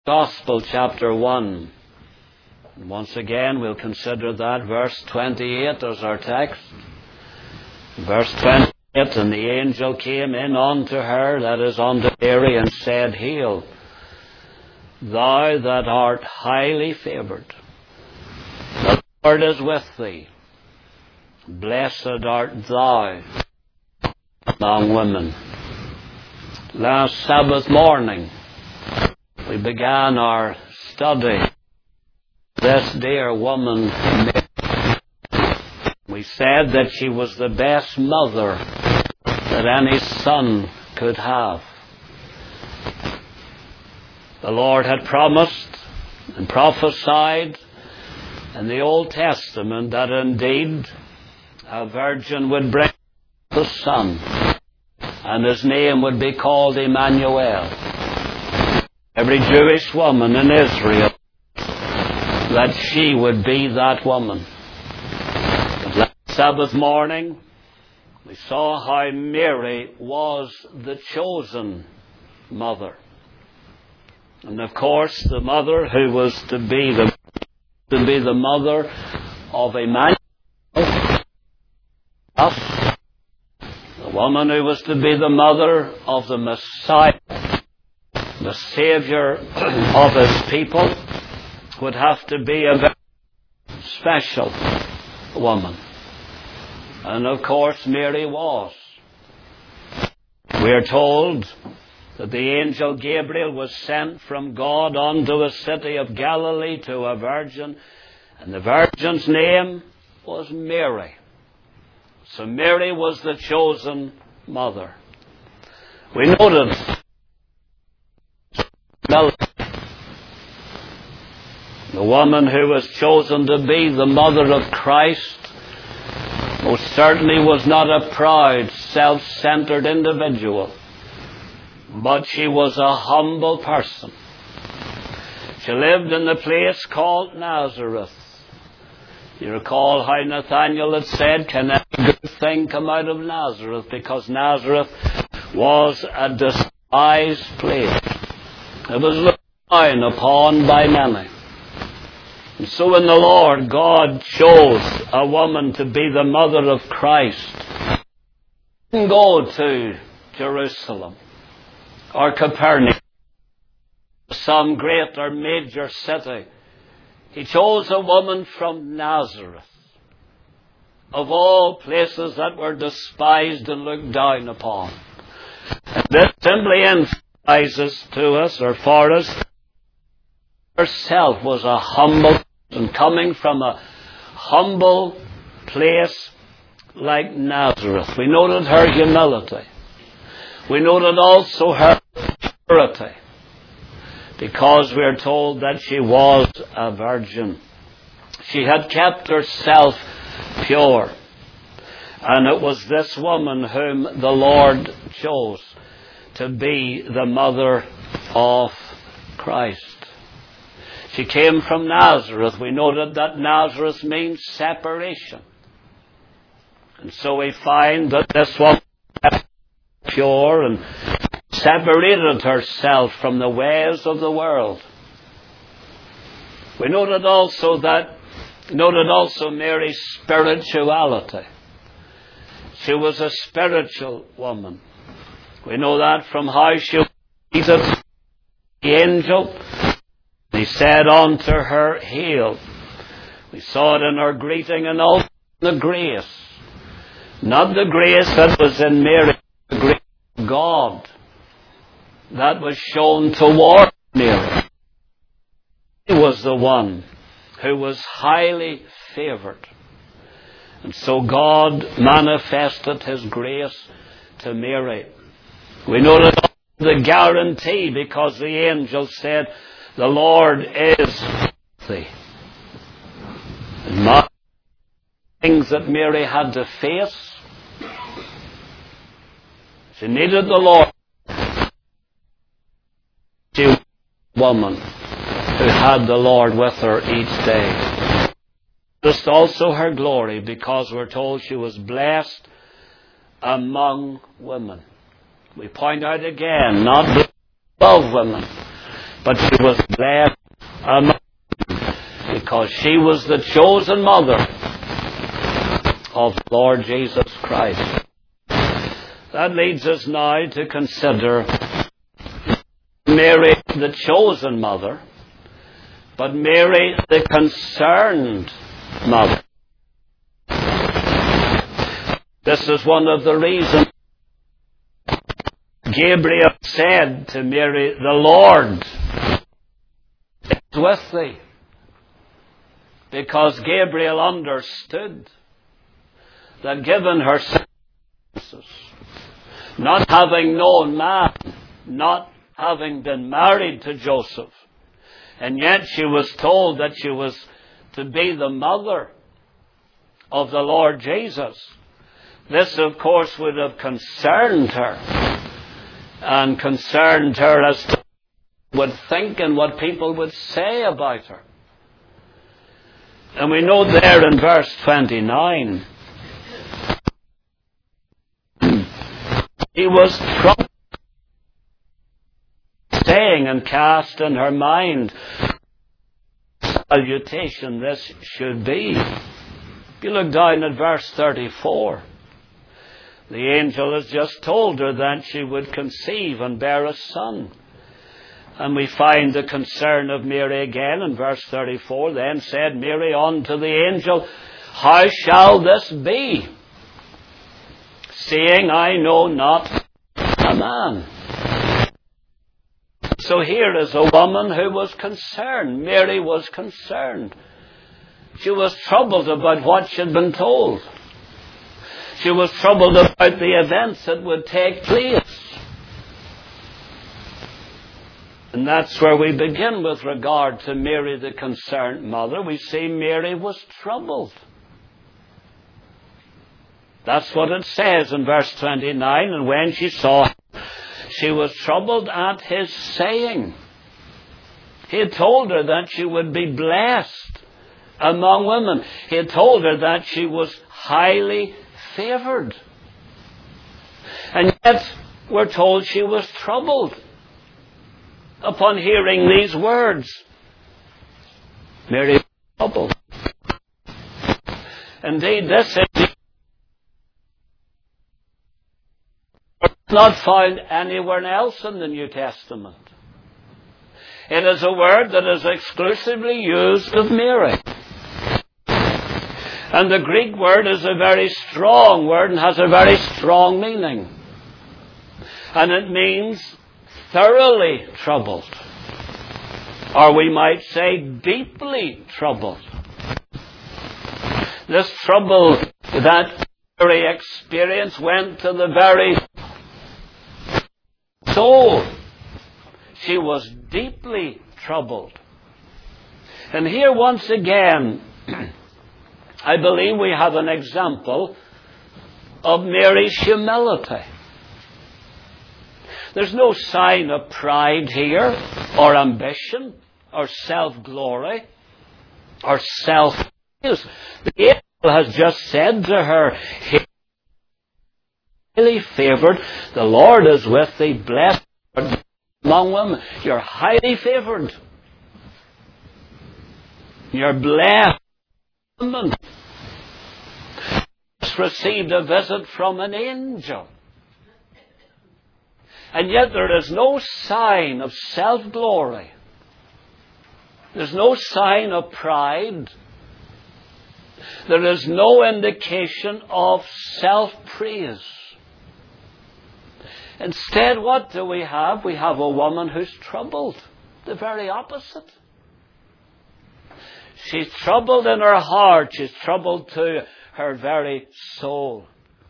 Gospel, chapter 1. And once again, we'll consider that verse 28 as our text. Verse 28, and the angel came in unto her, that is, unto Mary, and said, Hail, thou that art highly favoured, the Lord is with thee. Blessed art thou among women. Last Sabbath morning, we began our study. This dear woman, we said that she was the best mother that any son could have. The Lord had promised and prophesied in the Old Testament that indeed a virgin would bring the Son, and his name would be called Emmanuel. Every Jewish woman in Israel, that she would be that woman. But last Sabbath morning, we saw how Mary was the chosen mother. And of course, the mother who was to be the mother of Emmanuel, us, the woman who was to be the mother of the Messiah, the Savior of his people, would have to be a very special woman. And of course Mary was. We are told that the angel Gabriel was sent from God unto a city of Galilee to a virgin, and the virgin's name was Mary. So Mary was the chosen mother. We noted the woman who was chosen to be the mother of Christ most certainly was not a proud, self-centered individual, but she was a humble person. She lived in the place called Nazareth. You recall how Nathanael had said, can any good thing come out of Nazareth? Because Nazareth was a despised place. It was looked down upon by many. And so when the Lord God chose a woman to be the mother of Christ, he didn't go to Jerusalem or Capernaum, some great or major city. He chose a woman from Nazareth, of all places that were despised and looked down upon. And this simply emphasizes to us, or for us, herself was a humble person, coming from a humble place like Nazareth. We noted her humility. We noted also her purity, because we are told that she was a virgin. She had kept herself pure. And it was this woman whom the Lord chose to be the mother of Christ. She came from Nazareth. We noted that Nazareth means separation. And so we find that this woman was pure and separated herself from the ways of the world. We noted also Mary's spirituality. She was a spiritual woman. We know that from how she greeted the angel. He said unto her, Hail. We saw it in her greeting, and also the grace. Not the grace that was in Mary, the grace of God that was shown toward Mary. He was the one who was highly favoured. And so God manifested his grace to Mary. We know that the guarantee, because the angel said, the Lord is with thee. And not things that Mary had to face. She needed the Lord. She was a woman who had the Lord with her each day. Just also her glory, because we're told she was blessed among women. We point out again, not above women. but she was blessed among women, because she was the chosen mother of the Lord Jesus Christ. That leads us now to consider Mary, the chosen mother, but Mary, the concerned mother. This is one of the reasons Gabriel said to Mary, "The Lord is with thee," because Gabriel understood that given her circumstances, not having known man, not having been married to Joseph, and yet she was told that she was to be the mother of the Lord Jesus. This, of course, would have concerned her, and concerned her as to what would think and what people would say about her. And we know there in verse 29, he was troubled, saying and cast in her mind, salutation this should be. If you look down at verse 34, the angel has just told her that she would conceive and bear a son. And we find the concern of Mary again in verse 34. Then said Mary unto the angel, "How shall this be, seeing I know not a man?" So here is a woman who was concerned. Mary was concerned. She was troubled about what she had been told. She was troubled about the events that would take place. And that's where we begin with regard to Mary, the concerned mother. We see Mary was troubled. That's what it says in verse 29. And when she saw him, she was troubled at his saying. He had told her that she would be blessed among women. He had told her that she was highly favored. And yet we're told she was troubled upon hearing these words. Mary was troubled. Indeed, this is not found anywhere else in the New Testament. It is a word that is exclusively used of Mary. And the Greek word is a very strong word and has a very strong meaning. And it means thoroughly troubled. Or we might say deeply troubled. This trouble that Mary experienced went to the very soul. She was deeply troubled. And here once again, I believe we have an example of Mary's humility. There's no sign of pride here, or ambition, or self-glory, or self-praise. The angel has just said to her, highly favored, the Lord is with thee, blessed among women. You're highly favored. You're blessed. Woman received a visit from an angel. And yet there is no sign of self-glory. There's no sign of pride. There is no indication of self-praise. Instead, what do we have? We have a woman who's troubled. The very opposite. She's troubled in her heart. She's troubled to her very soul.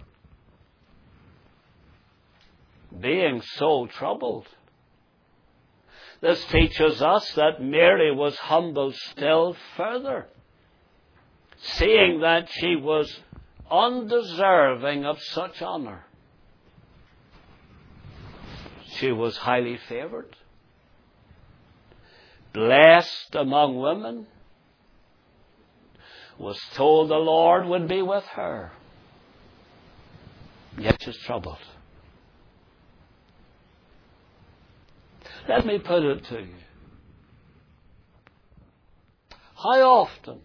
Being so troubled. This teaches us that Mary was humbled still further, seeing that she was undeserving of such honor. She was highly favored, blessed among women, was told the Lord would be with her, yet she's troubled. Let me put it to you. How often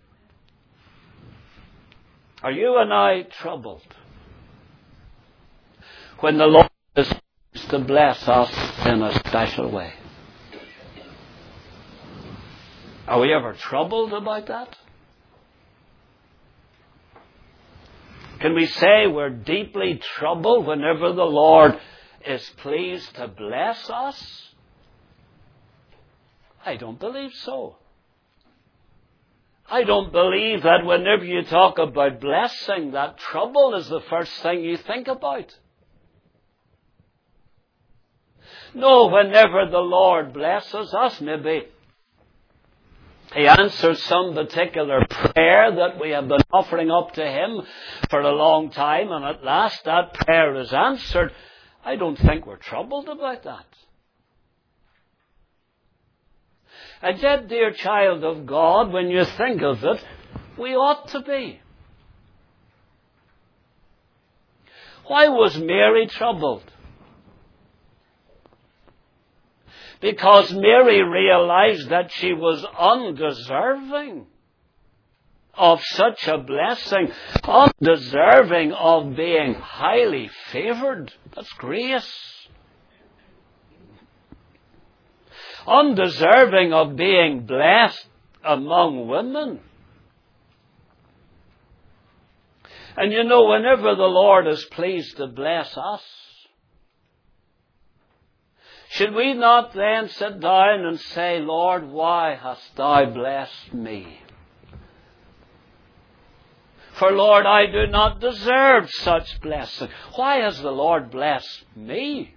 are you and I troubled when the Lord is to bless us in a special way? Are we ever troubled about that? Can we say we're deeply troubled whenever the Lord is pleased to bless us? I don't believe so. I don't believe that whenever you talk about blessing, that trouble is the first thing you think about. No, whenever the Lord blesses us, maybe He answers some particular prayer that we have been offering up to Him for a long time, and at last that prayer is answered. I don't think we're troubled about that. And yet, dear child of God, when you think of it, we ought to be. Why was Mary troubled? Because Mary realized that she was undeserving of such a blessing, undeserving of being highly favored. That's grace. Undeserving of being blessed among women. And you know, whenever the Lord is pleased to bless us, should we not then sit down and say, Lord, why hast thou blessed me? For, Lord, I do not deserve such blessing. Why has the Lord blessed me?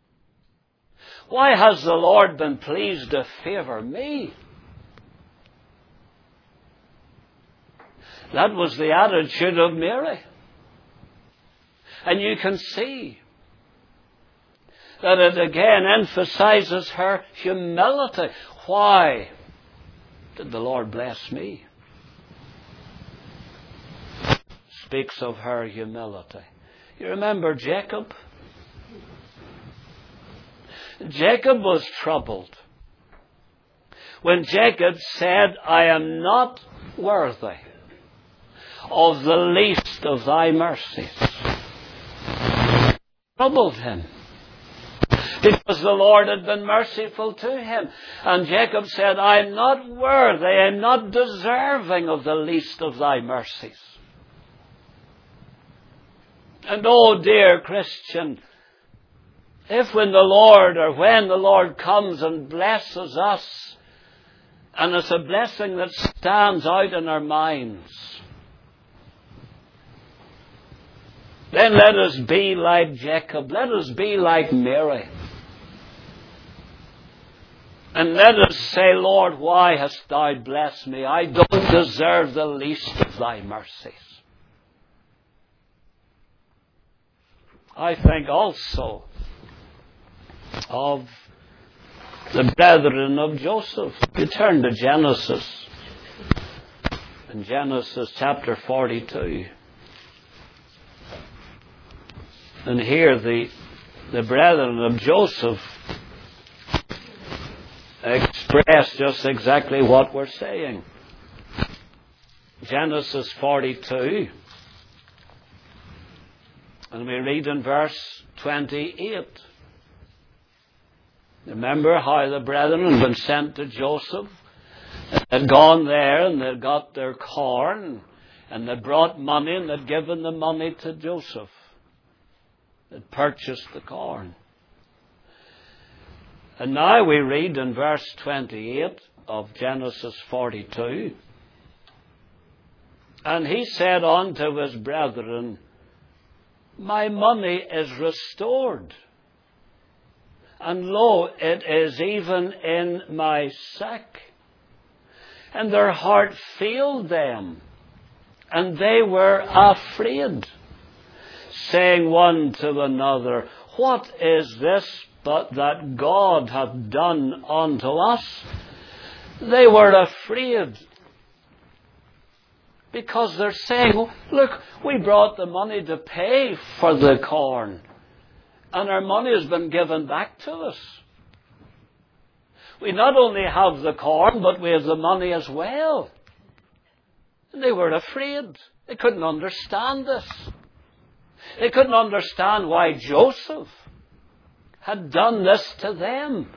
Why has the Lord been pleased to favor me? That was the attitude of Mary. And you can see that it again emphasizes her humility. Why did the Lord bless me? Speaks of her humility. You remember Jacob? Jacob was troubled when Jacob said, I am not worthy of the least of thy mercies. Troubled him because the Lord had been merciful to him. And Jacob said, I am not worthy, I am not deserving of the least of thy mercies. And oh dear Christian, if when the Lord comes and blesses us, and it's a blessing that stands out in our minds, then let us be like Jacob, let us be like Mary. And let us say, Lord, why hast thou blessed me? I don't deserve the least of thy mercies. I think also of the brethren of Joseph. You turn to Genesis. In Genesis chapter 42. And here the brethren of Joseph express just exactly what we're saying. Genesis 42. And we read in verse 28. Remember how the brethren had been sent to Joseph. They'd gone there and they'd got their corn and they'd brought money and they'd given the money to Joseph. They'd purchased the corn. And now we read in verse 28 of Genesis 42. And he said unto his brethren, my money is restored. And lo, it is even in my sack. And their heart failed them, and they were afraid, saying one to another, what is this but that God hath done unto us? They were afraid, because they're saying, look, we brought the money to pay for the corn, and our money has been given back to us. We not only have the corn, but we have the money as well. And they were afraid. They couldn't understand this. They couldn't understand why Joseph had done this to them.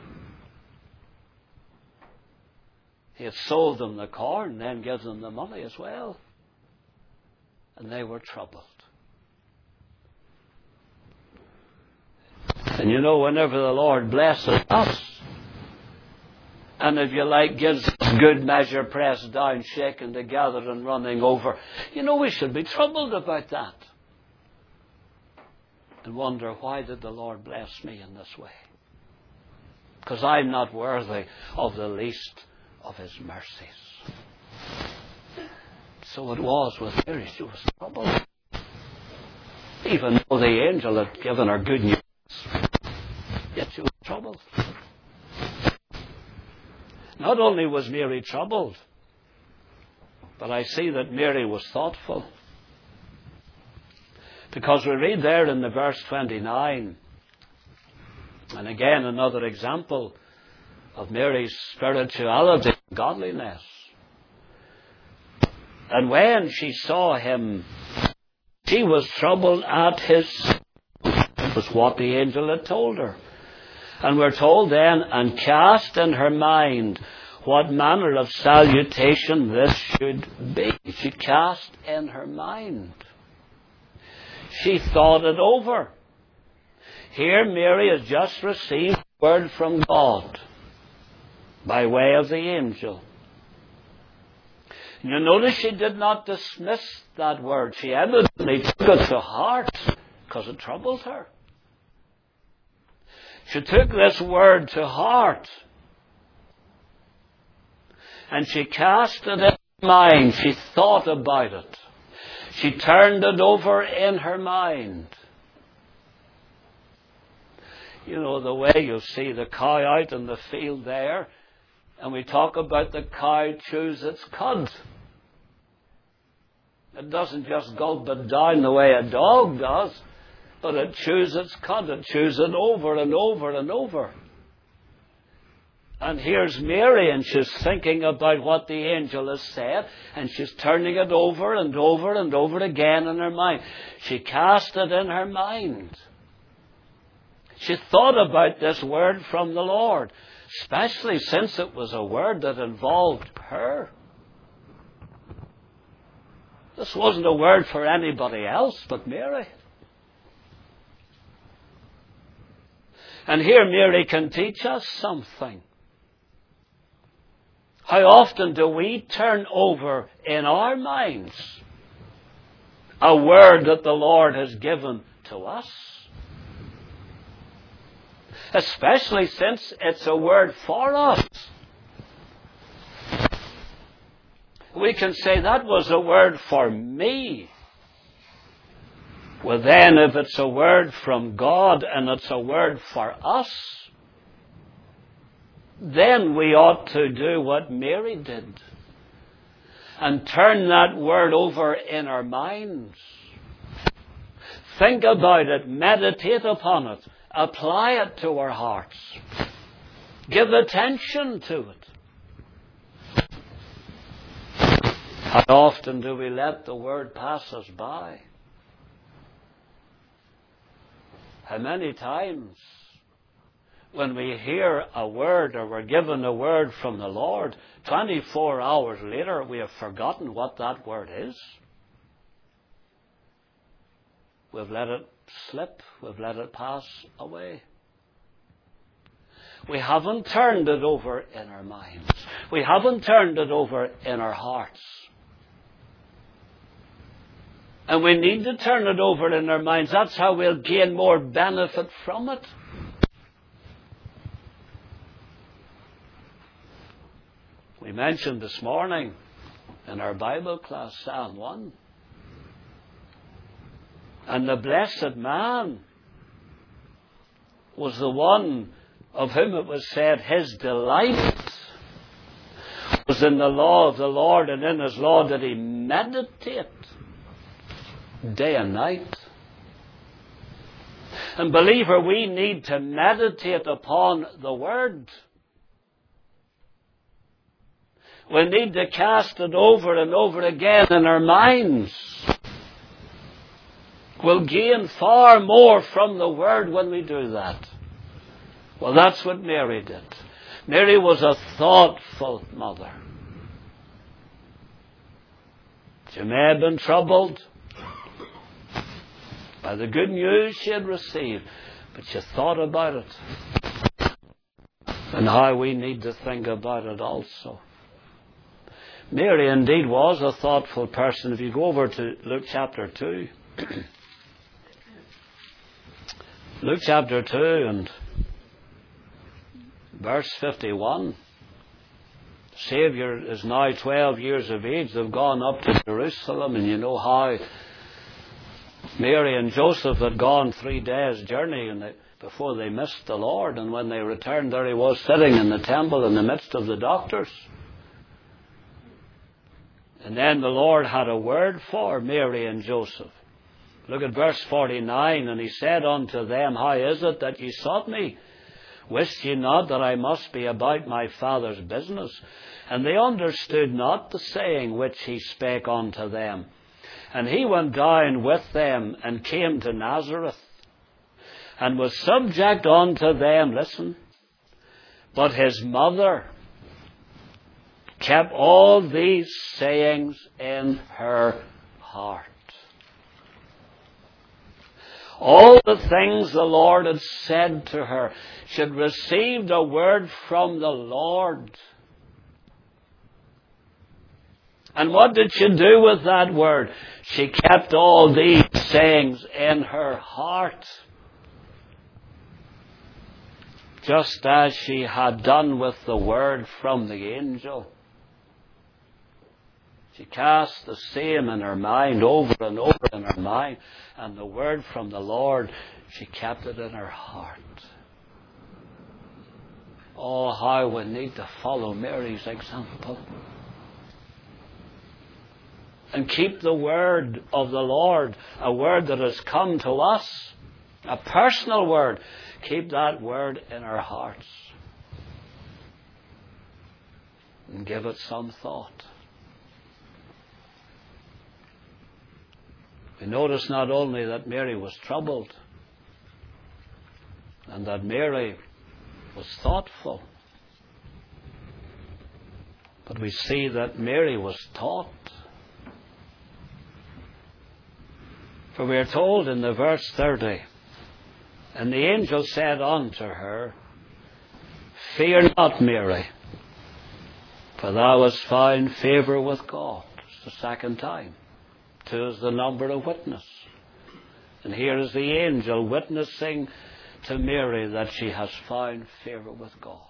He had sold them the corn, then given them the money as well. And they were troubled. And you know, whenever the Lord blesses us, and if you like, gives us good measure, pressed down, shaken together and running over, you know, we should be troubled about that. And wonder, why did the Lord bless me in this way? Because I'm not worthy of the least of His mercies. So it was with Mary. She was troubled. Even though the angel had given her good news, yet she was troubled. Not only was Mary troubled, but I see that Mary was thoughtful. Because we read there in the verse 29, and again another example of Mary's spirituality and godliness. And when she saw him, she was troubled at his. It was what the angel had told her. And we're told then, and cast in her mind what manner of salutation this should be. She cast in her mind. She thought it over. Here Mary has just received a word from God by way of the angel. You notice she did not dismiss that word. She evidently took it to heart because it troubled her. She took this word to heart and she cast it in her mind. She thought about it. She turned it over in her mind. You know, the way you see the cow out in the field there, and we talk about the cow chews its cud. It doesn't just gulp it down the way a dog does, but it chews its cud. It chews it over and over and over. And here's Mary, and she's thinking about what the angel has said, and she's turning it over and over and over again in her mind. She cast it in her mind. She thought about this word from the Lord, especially since it was a word that involved her. This wasn't a word for anybody else but Mary. And here Mary can teach us something. How often do we turn over in our minds a word that the Lord has given to us? Especially since it's a word for us. We can say that was a word for me. Well then, if it's a word from God and it's a word for us, then we ought to do what Mary did and turn that word over in our minds. Think about it, meditate upon it, apply it to our hearts, give attention to it. How often do we let the word pass us by? How many times when we hear a word or we're given a word from the Lord, 24 hours later we have forgotten what that word is? We've let it slip. We've let it pass away. We haven't turned it over in our minds. We haven't turned it over in our hearts. And we need to turn it over in our minds. That's how we'll gain more benefit from it. We mentioned this morning in our Bible class Psalm 1. And the blessed man was the one of whom it was said his delight was in the law of the Lord, and in his law did he meditate day and night. And believer, we need to meditate upon the Word. We need to cast it over and over again in our minds. We'll gain far more from the Word when we do that. Well, that's what Mary did. Mary was a thoughtful mother. She may have been troubled by the good news she had received, but she thought about it. And how we need to think about it also. Mary indeed was a thoughtful person. If you go over to Luke chapter 2, Luke chapter 2 and verse 51, the Saviour is now 12 years of age. They've gone up to Jerusalem, and you know how Mary and Joseph had gone 3 days' journey before they missed the Lord. And when they returned, there he was sitting in the temple in the midst of the doctors. And then the Lord had a word for Mary and Joseph. Look at verse 49. And he said unto them, How is it that ye sought me? Wist ye not that I must be about my Father's business? And they understood not the saying which he spake unto them. And he went down with them and came to Nazareth, and was subject unto them, listen, but his mother kept all these sayings in her heart. All the things the Lord had said to her. She had received a word from the Lord. And what did she do with that word? She kept all these sayings in her heart. Just as she had done with the word from the angel. She cast the same in her mind over and over in her mind. And the word from the Lord, she kept it in her heart. Oh, how we need to follow Mary's example. And keep the word of the Lord, a word that has come to us, a personal word. Keep that word in our hearts. And give it some thought. We notice not only that Mary was troubled, and that Mary was thoughtful, but we see that Mary was taught. For we are told in the verse 30, And the angel said unto her, Fear not, Mary, for thou hast found favour with God. It's the second time. 2 is the number of witness. And here is the angel witnessing to Mary that she has found favour with God.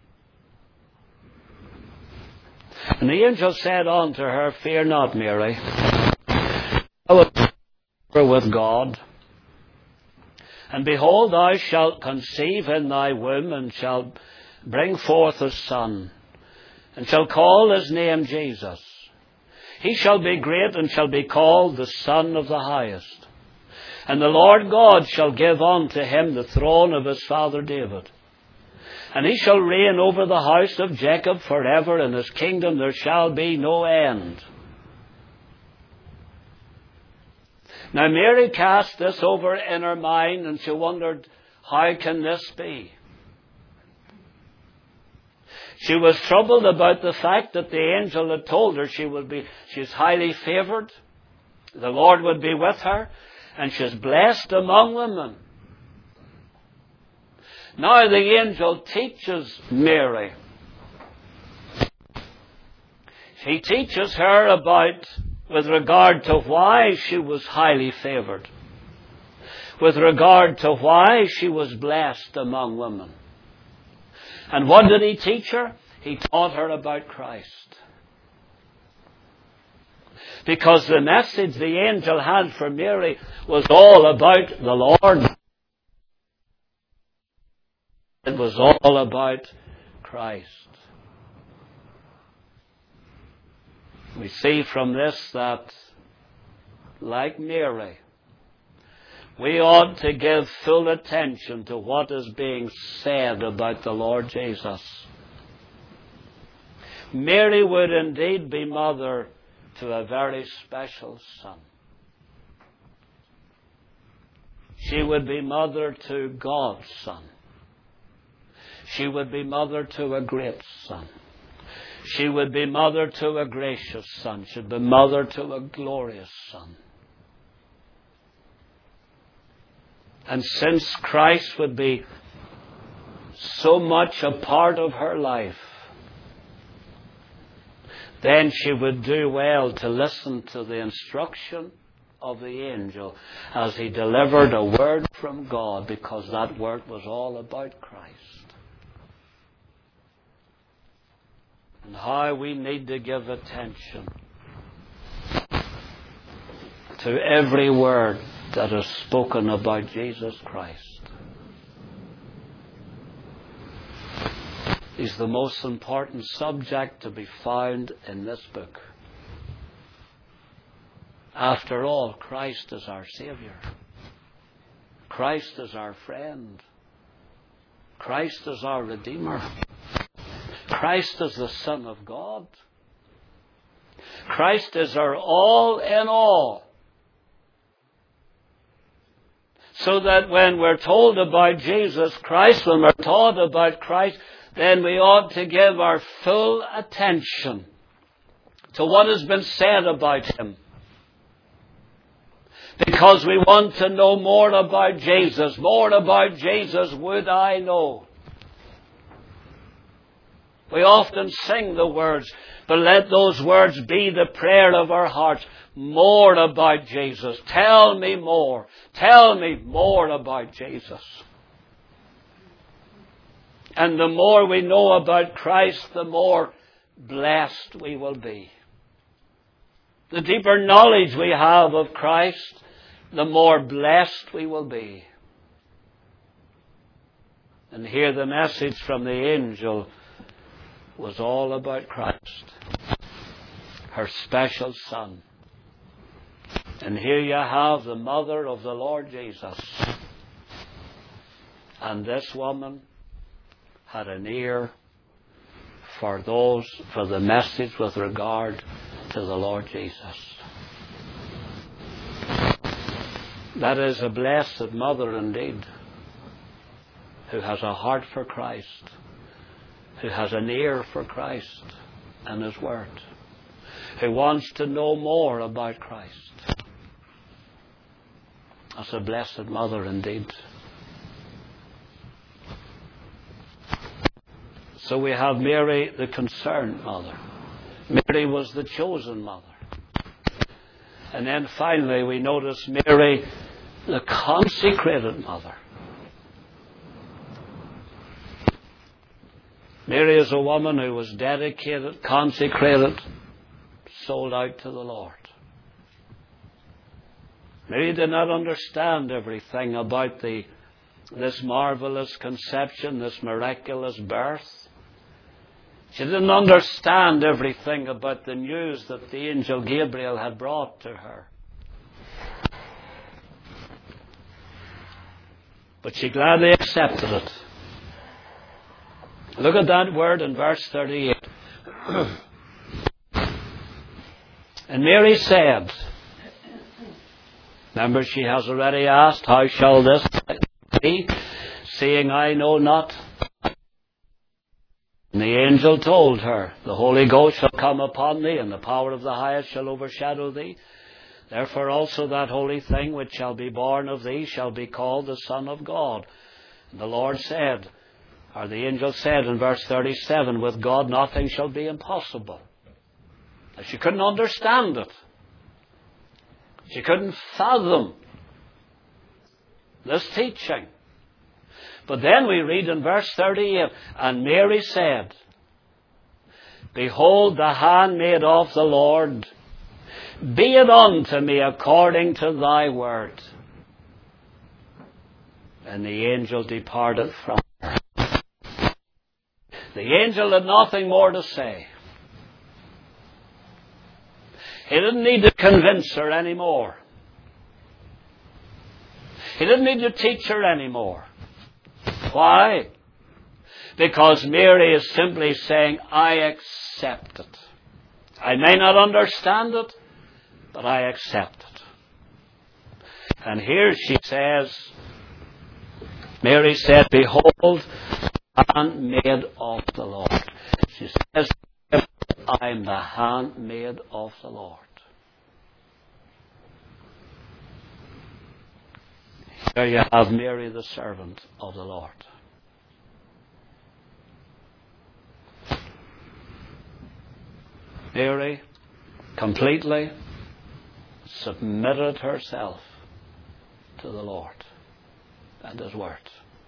And the angel said unto her, Fear not, Mary, thou hast found favour with God. And behold, thou shalt conceive in thy womb, and shalt bring forth a son, and shall call his name Jesus. He shall be great, and shall be called the Son of the Highest. And the Lord God shall give unto him the throne of his father David. And he shall reign over the house of Jacob forever, and his kingdom there shall be no end. Now Mary cast this over in her mind, and she wondered, how can this be? She was troubled about the fact that the angel had told her she's highly favoured. The Lord would be with her, and she's blessed among women. Now the angel teaches Mary. He teaches her about, with regard to why she was highly favoured, with regard to why she was blessed among women. And what did he teach her? He taught her about Christ. Because the message the angel had for Mary was all about the Lord. It was all about Christ. We see from this that, like Mary, we ought to give full attention to what is being said about the Lord Jesus. Mary would indeed be mother to a very special son. She would be mother to God's Son. She would be mother to a great Son. She would be mother to a gracious Son. She would be mother to a glorious Son. And since Christ would be so much a part of her life, then she would do well to listen to the instruction of the angel as he delivered a word from God, because that word was all about Christ. And how we need to give attention to every word that is spoken about Jesus Christ. He's the most important subject to be found in this book. After all, Christ is our Savior. Christ is our friend. Christ is our Redeemer. Christ is the Son of God. Christ is our all in all. So that when we're told about Jesus Christ, when we're taught about Christ, then we ought to give our full attention to what has been said about Him. Because we want to know more about Jesus. More about Jesus would I know. We often sing the words, but let those words be the prayer of our hearts. More about Jesus. Tell me more. Tell me more about Jesus. And the more we know about Christ, the more blessed we will be. The deeper knowledge we have of Christ, the more blessed we will be. And here the message from the angel was all about Christ, her special Son. And here you have the mother of the Lord Jesus. And this woman had an ear for the message with regard to the Lord Jesus. That is a blessed mother indeed, who has a heart for Christ, who has an ear for Christ and His Word, who wants to know more about Christ. That's a blessed mother indeed. So we have Mary, the concerned mother. Mary was the chosen mother. And then finally we notice Mary, the consecrated mother. Mary is a woman who was dedicated, consecrated, sold out to the Lord. Mary did not understand everything about this marvelous conception, this miraculous birth. She didn't understand everything about the news that the angel Gabriel had brought to her. But she gladly accepted it. Look at that word in verse 38. And Mary said, remember, she has already asked, how shall this be, seeing I know not? And the angel told her, the Holy Ghost shall come upon thee, and the power of the highest shall overshadow thee. Therefore also that holy thing which shall be born of thee shall be called the Son of God. And the Lord said, or the angel said in verse 37, with God nothing shall be impossible. Now, she couldn't understand it. She couldn't fathom this teaching. But then we read in verse 38, and Mary said, behold the handmaid of the Lord, be it unto me according to thy word. And the angel departed from her. The angel had nothing more to say. He didn't need to convince her anymore. He didn't need to teach her anymore. Why? Because Mary is simply saying, I accept it. I may not understand it, but I accept it. And here she says, Mary said, behold, the handmaid of the Lord. She says, I am the handmaid of the Lord. There you have Mary, the servant of the Lord. Mary completely submitted herself to the Lord and His Word.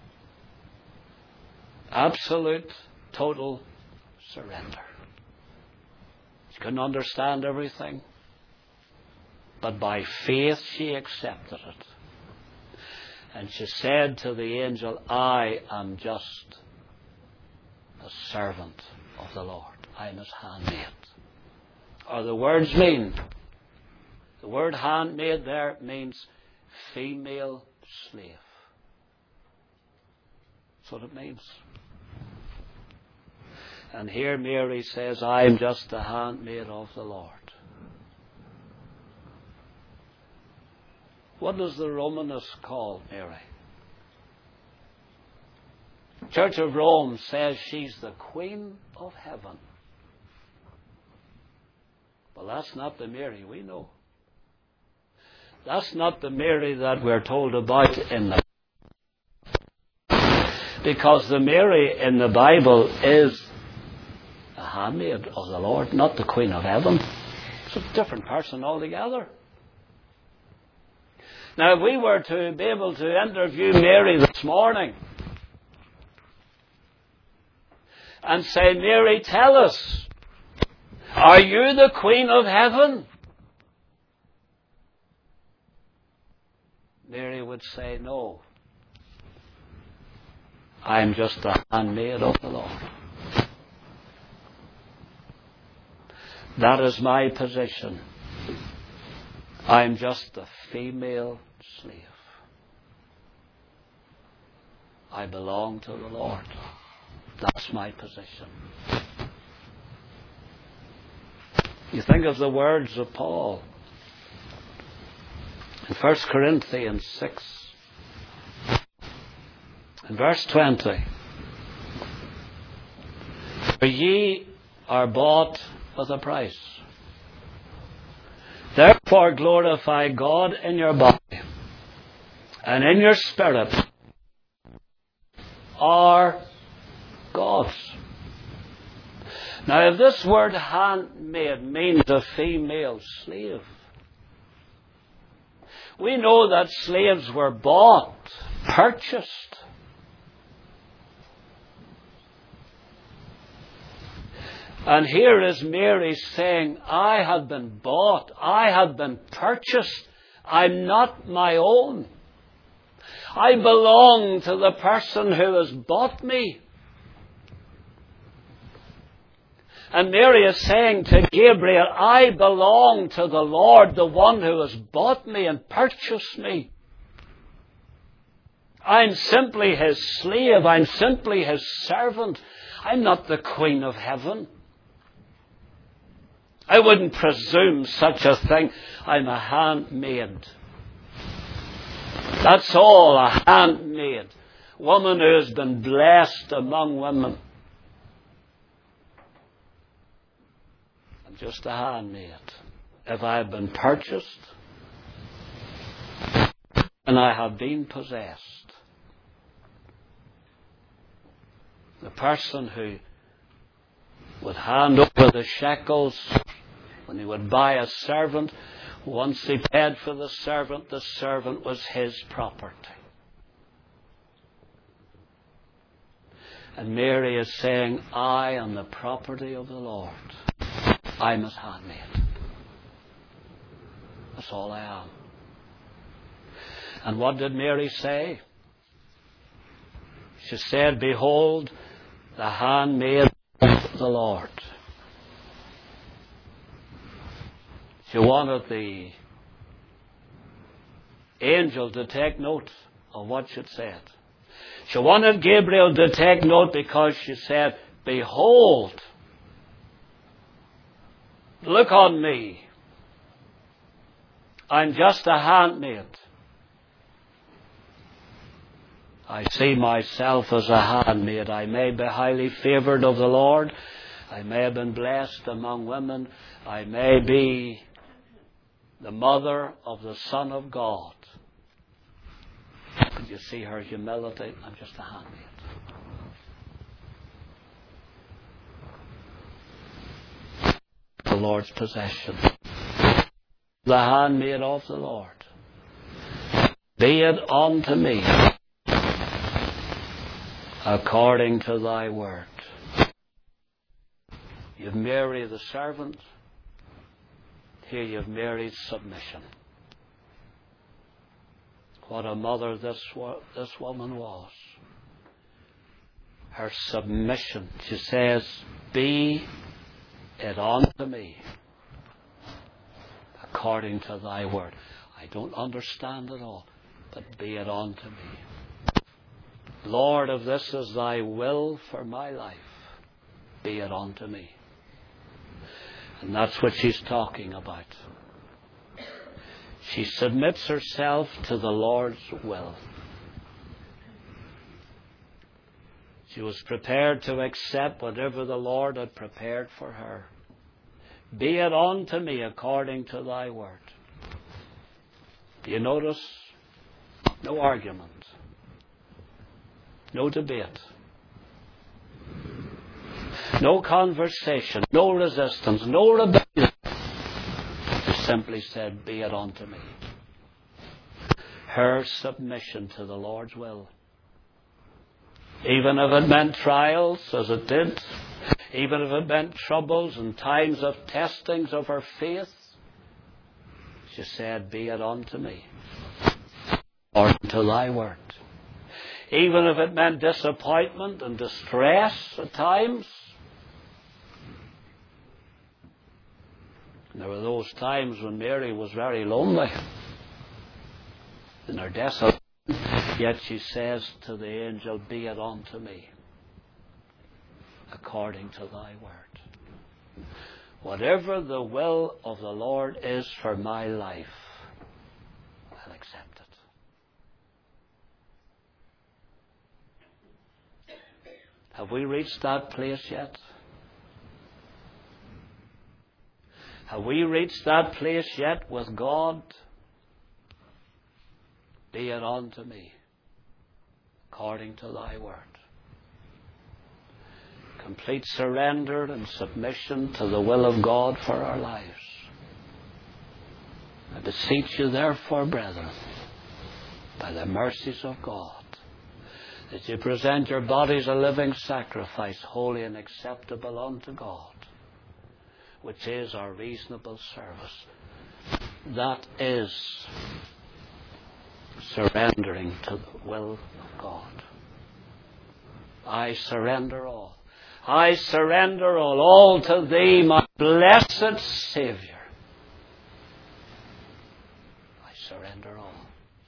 Absolute, total surrender. She couldn't understand everything, but by faith she accepted it. And she said to the angel, I am just a servant of the Lord. I am His handmaid. Or the words mean, the word handmaid there means female slave. That's what it means. And here Mary says, I am just the handmaid of the Lord. What does the Romanist call Mary? The Church of Rome says she's the Queen of Heaven. Well, that's not the Mary we know. That's not the Mary that we're told about in the Bible. Because the Mary in the Bible is a handmaid of the Lord, not the Queen of Heaven. It's a different person altogether. Now, if we were to be able to interview Mary this morning and say, Mary, tell us, are you the Queen of Heaven? Mary would say, no. I am just the handmaid of the Lord. That is my position. I am just a female slave. I belong to the Lord. That's my position. You think of the words of Paul in 1 Corinthians 6, in verse 20. For ye are bought with a price. Therefore glorify God in your body and in your spirit are God's. Now, if this word handmaid means a female slave, we know that slaves were bought, purchased. And here is Mary saying, I have been bought, I have been purchased, I'm not my own. I belong to the person who has bought me. And Mary is saying to Gabriel, I belong to the Lord, the one who has bought me and purchased me. I'm simply His slave. I'm simply His servant. I'm not the Queen of Heaven. I wouldn't presume such a thing. I'm a handmaid. That's all, a handmaid. Woman who has been blessed among women. I'm just a handmaid. If I have been purchased and I have been possessed, the person who would hand over the shekels when he would buy a servant, once he paid for the servant was his property. And Mary is saying, I am the property of the Lord. I'm His handmaid. That's all I am. And what did Mary say? She said, behold, the handmaid of the Lord. She wanted the angel to take note of what she said. She wanted Gabriel to take note because she said, behold, look on me. I'm just a handmaid. I see myself as a handmaid. I may be highly favored of the Lord. I may have been blessed among women. I may be the mother of the Son of God. Could you see her humility? I'm just a handmaid. The Lord's possession. The handmaid of the Lord. Be it unto me according to thy word. You've married the servant. Here you've married submission. What a mother this woman was. Her submission. She says, be it unto me according to thy word. I don't understand it all, but be it unto me. Lord, if this is thy will for my life, be it unto me. And that's what she's talking about. She submits herself to the Lord's will. She was prepared to accept whatever the Lord had prepared for her. Be it unto me according to thy word. Do you notice? No argument. No debate. No conversation. No resistance. No rebellion. She simply said, be it unto me. Her submission to the Lord's will. Even if it meant trials, as it did, even if it meant troubles and times of testings of her faith, she said, be it unto me, or to thy word. Even if it meant disappointment and distress at times. There were those times when Mary was very lonely in her desolation. Yet she says to the angel, be it unto me according to thy word. Whatever the will of the Lord is for my life, I'll accept it. Have we reached that place yet? Have we reached that place yet with God? Be it unto me according to thy word. Complete surrender and submission to the will of God for our lives. I beseech you therefore, brethren, by the mercies of God, that you present your bodies a living sacrifice, holy and acceptable unto God, which is our reasonable service. That is surrendering to the will of God. I surrender all. I surrender all to thee, my blessed Saviour. I surrender all.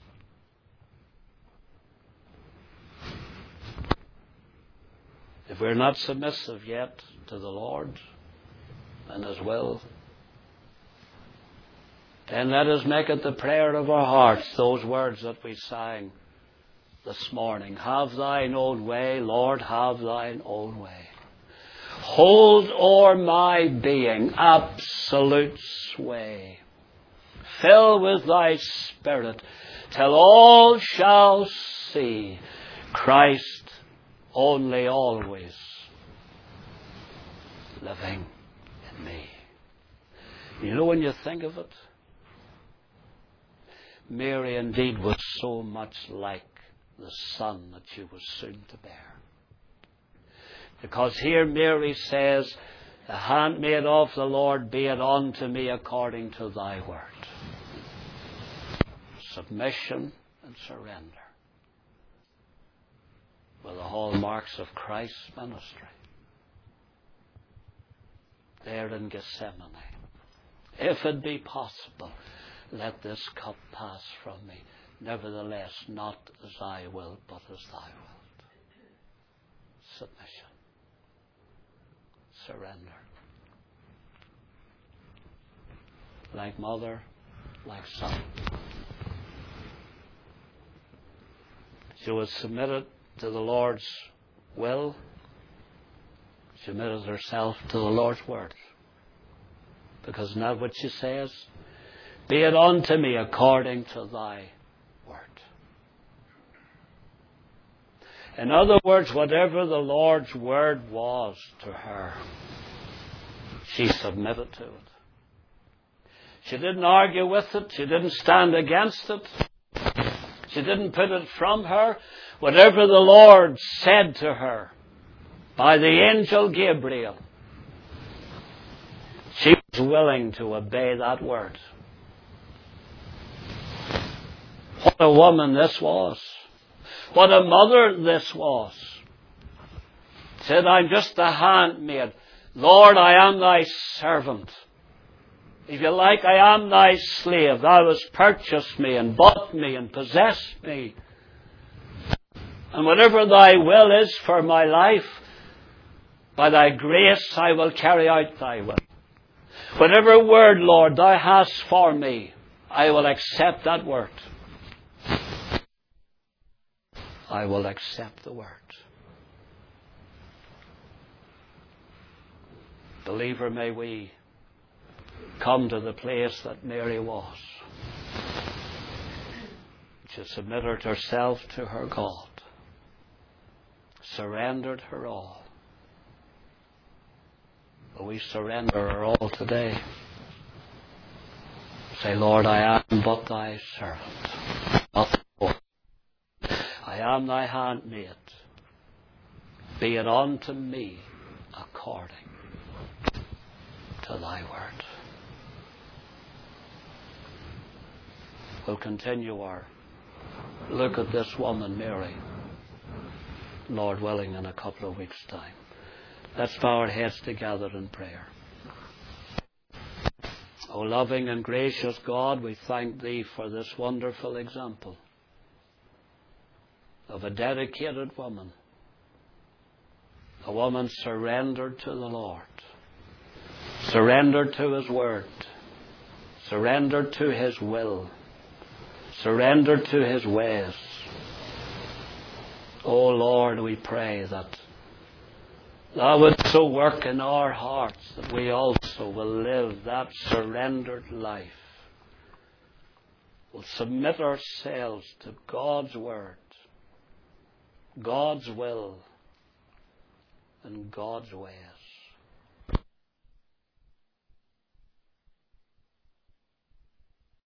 If we're not submissive yet to the Lord and His will, then let us make it the prayer of our hearts, those words that we sang this morning. Have thine own way, Lord, have thine own way. Hold o'er my being absolute sway. Fill with thy Spirit till all shall see Christ only always living in me. You know, when you think of it, Mary indeed was so much like the Son that she was soon to bear. Because here Mary says, the handmaid of the Lord, be it unto me according to thy word. Submission and surrender were the hallmarks of Christ's ministry. There in Gethsemane, if it be possible, let this cup pass from me. Nevertheless, not as I will, but as thy will. submission. Surrender. Like mother, like son. She was submitted to the Lord's will. She submitted herself to the Lord's word. Because isn't that what she says? Be it unto me according to thy word. In other words, whatever the Lord's word was to her, she submitted to it. She didn't argue with it. She didn't stand against it. She didn't put it from her. Whatever the Lord said to her by the angel Gabriel, she was willing to obey that word. What a woman this was. What a mother this was. Said, I'm just a handmaid. Lord, I am thy servant. If you like, I am thy slave. Thou hast purchased me and bought me and possessed me. And whatever thy will is for my life, by thy grace I will carry out thy will. Whatever word, Lord, thou hast for me, I will accept that word. I will accept the word. Believer, may we come to the place that Mary was. She submitted herself to her God. Surrendered her all. Will we surrender our all today? Say, Lord, I am but thy servant. Not more. I am thy handmaid. Be it unto me according to thy word. We'll continue our look at this woman, Mary, Lord willing, in a couple of weeks' time. Let's bow our heads together in prayer. O loving and gracious God, we thank thee for this wonderful example of a dedicated woman, a woman surrendered to the Lord, surrendered to his word, surrendered to his will, surrendered to his ways. O Lord, we pray that thou would so work in our hearts that we also will live that surrendered life. We'll submit ourselves to God's word, God's will, and God's ways.